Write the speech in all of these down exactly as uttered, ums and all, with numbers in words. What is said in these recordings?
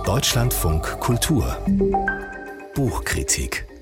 Deutschlandfunk Kultur Buchkritik.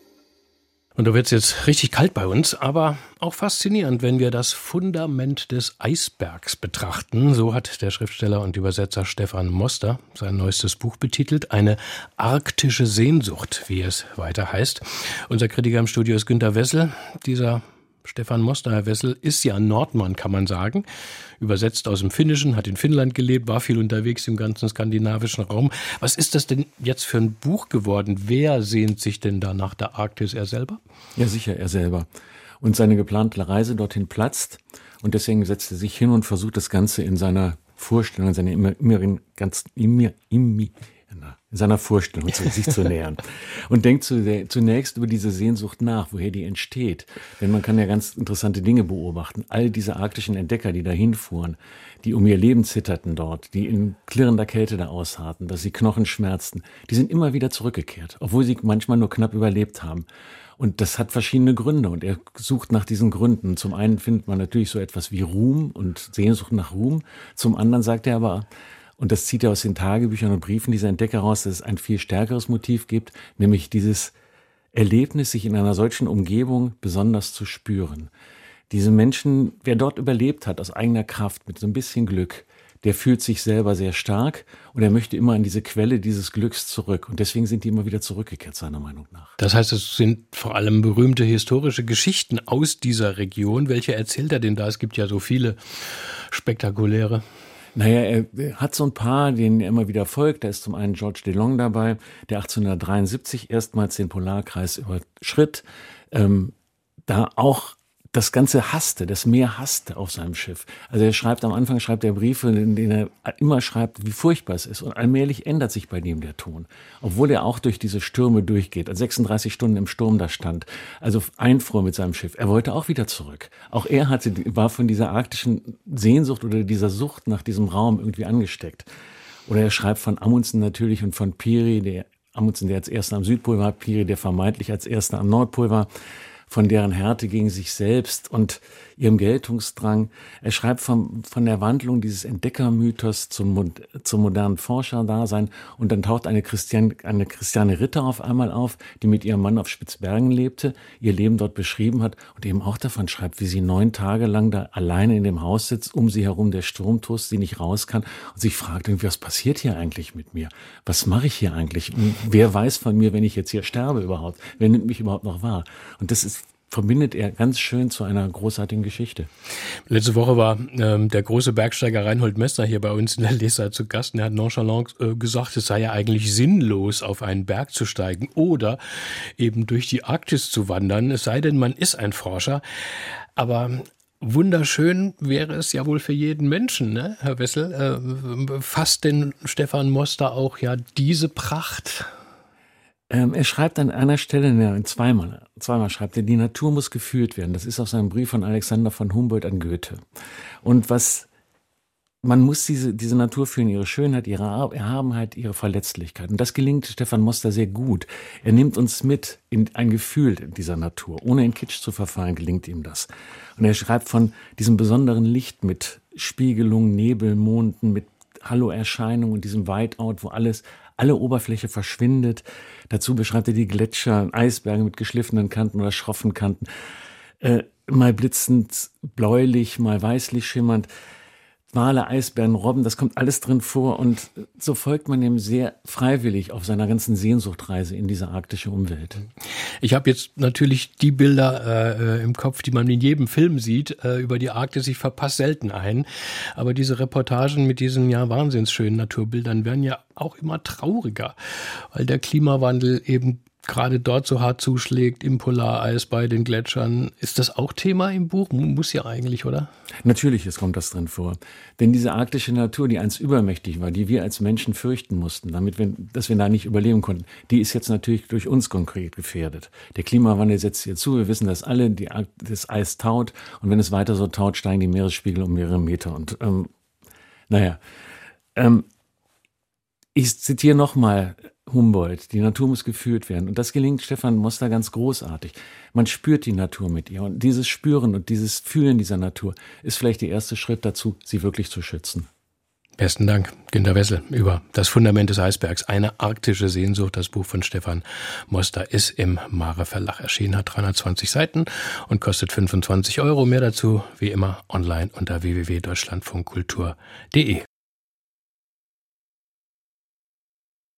Und da wird es jetzt richtig kalt bei uns, aber auch faszinierend, wenn wir das Fundament des Eisbergs betrachten. So hat der Schriftsteller und Übersetzer Stefan Moster sein neuestes Buch betitelt. Eine arktische Sehnsucht, wie es weiter heißt. Unser Kritiker im Studio ist Günter Wessel. Dieser Stefan Moster, Herr Wessel, ist ja Nordmann, kann man sagen. Übersetzt aus dem Finnischen, hat in Finnland gelebt, war viel unterwegs im ganzen skandinavischen Raum. Was ist das denn jetzt für ein Buch geworden? Wer sehnt sich denn da nach der Arktis? Er selber? Ja, sicher, er selber. Und seine geplante Reise dorthin platzt. Und deswegen setzt er sich hin und versucht das Ganze in seiner Vorstellung, in seiner inneren, ganz, immer, immer, in seiner Vorstellung zu sich zu nähern. Und denkt zunächst über diese Sehnsucht nach, woher die entsteht. Denn man kann ja ganz interessante Dinge beobachten. All diese arktischen Entdecker, die da hinfuhren, die um ihr Leben zitterten dort, die in klirrender Kälte da ausharrten, dass sie Knochen schmerzten, die sind immer wieder zurückgekehrt, obwohl sie manchmal nur knapp überlebt haben. Und das hat verschiedene Gründe und er sucht nach diesen Gründen. Zum einen findet man natürlich so etwas wie Ruhm und Sehnsucht nach Ruhm. Zum anderen sagt er aber, und das zieht er aus den Tagebüchern und Briefen dieser Entdecker raus, dass es ein viel stärkeres Motiv gibt, nämlich dieses Erlebnis, sich in einer solchen Umgebung besonders zu spüren. Diese Menschen, wer dort überlebt hat, aus eigener Kraft, mit so ein bisschen Glück, der fühlt sich selber sehr stark und er möchte immer an diese Quelle dieses Glücks zurück. Und deswegen sind die immer wieder zurückgekehrt, seiner Meinung nach. Das heißt, es sind vor allem berühmte historische Geschichten aus dieser Region. Welche erzählt er denn da? Es gibt ja so viele spektakuläre. Naja, er hat so ein paar, denen er immer wieder folgt. Da ist zum einen Georges de Long dabei, der achtzehnhundertdreiundsiebzig erstmals den Polarkreis überschritt, ähm, da auch das Ganze hasste, das Meer hasste auf seinem Schiff. Also er schreibt, am Anfang schreibt er Briefe, in denen er immer schreibt, wie furchtbar es ist. Und allmählich ändert sich bei ihm der Ton. Obwohl er auch durch diese Stürme durchgeht, also sechsunddreißig Stunden im Sturm da stand, also einfuhr mit seinem Schiff. Er wollte auch wieder zurück. Auch er hatte, war von dieser arktischen Sehnsucht oder dieser Sucht nach diesem Raum irgendwie angesteckt. Oder er schreibt von Amundsen natürlich und von Peary, der Amundsen, der als erster am Südpol war, Peary, der vermeintlich als erster am Nordpol war, von deren Härte gegen sich selbst und ihrem Geltungsdrang. Er schreibt von, von der Wandlung dieses Entdeckermythos zum, zum modernen Forscherdasein und dann taucht eine, Christian, eine Christiane Ritter auf einmal auf, die mit ihrem Mann auf Spitzbergen lebte, ihr Leben dort beschrieben hat und eben auch davon schreibt, wie sie neun Tage lang da alleine in dem Haus sitzt, um sie herum der Sturm tost, sie nicht raus kann und sich fragt, irgendwie, was passiert hier eigentlich mit mir? Was mache ich hier eigentlich? Und wer weiß von mir, wenn ich jetzt hier sterbe überhaupt? Wer nimmt mich überhaupt noch wahr? Und das ist verbindet er ganz schön zu einer großartigen Geschichte. Letzte Woche war ähm, der große Bergsteiger Reinhold Messner hier bei uns in der Lesart zu Gast. Und er hat nonchalant äh, gesagt, es sei ja eigentlich sinnlos, auf einen Berg zu steigen oder eben durch die Arktis zu wandern. Es sei denn, man ist ein Forscher. Aber wunderschön wäre es ja wohl für jeden Menschen, ne, Herr Wessel? Äh, fasst denn Stefan Moster auch ja diese Pracht? Ähm, er schreibt an einer Stelle, ne, zweimal, zweimal schreibt er, die Natur muss gefühlt werden. Das ist aus seinem Brief von Alexander von Humboldt an Goethe. Und was, man muss diese, diese Natur fühlen, ihre Schönheit, ihre Erhabenheit, ihre Verletzlichkeit. Und das gelingt Stefan Moster sehr gut. Er nimmt uns mit in ein Gefühl dieser Natur. Ohne in Kitsch zu verfallen, gelingt ihm das. Und er schreibt von diesem besonderen Licht mit Spiegelungen, Nebel, Monden, mit Halloerscheinungen und diesem Whiteout, wo alles, alle Oberfläche verschwindet. Dazu beschreibt er die Gletscher, Eisberge mit geschliffenen Kanten oder schroffen Kanten. Äh, mal blitzend bläulich, mal weißlich schimmernd. Wale, Eisbären, Robben, das kommt alles drin vor. Und so folgt man ihm sehr freiwillig auf seiner ganzen Sehnsuchtreise in diese arktische Umwelt. Ich habe jetzt natürlich die Bilder äh, im Kopf, die man in jedem Film sieht, äh, über die Arktis. Ich verpasse selten einen. Aber diese Reportagen mit diesen ja wahnsinnsschönen Naturbildern werden ja auch immer trauriger, weil der Klimawandel eben gerade dort so hart zuschlägt, im Polareis, bei den Gletschern. Ist das auch Thema im Buch? Muss ja eigentlich, oder? Natürlich, es kommt das drin vor. Denn diese arktische Natur, die einst übermächtig war, die wir als Menschen fürchten mussten, damit wir, dass wir da nicht überleben konnten, die ist jetzt natürlich durch uns konkret gefährdet. Der Klimawandel setzt hier zu. Wir wissen, dass alle die, das Eis taut. Und wenn es weiter so taut, steigen die Meeresspiegel um mehrere Meter. Und ähm, naja, ähm, ich zitiere nochmal Humboldt, die Natur muss gefühlt werden. Und das gelingt Stefan Moster ganz großartig. Man spürt die Natur mit ihr. Und dieses Spüren und dieses Fühlen dieser Natur ist vielleicht der erste Schritt dazu, sie wirklich zu schützen. Besten Dank, Günter Wessel, über das Fundament des Eisbergs. Eine arktische Sehnsucht. Das Buch von Stefan Moster ist im Mare Verlag erschienen, hat dreihundertzwanzig Seiten und kostet fünfundzwanzig Euro. Mehr dazu, wie immer, online unter w w w punkt deutschlandfunkkultur punkt de.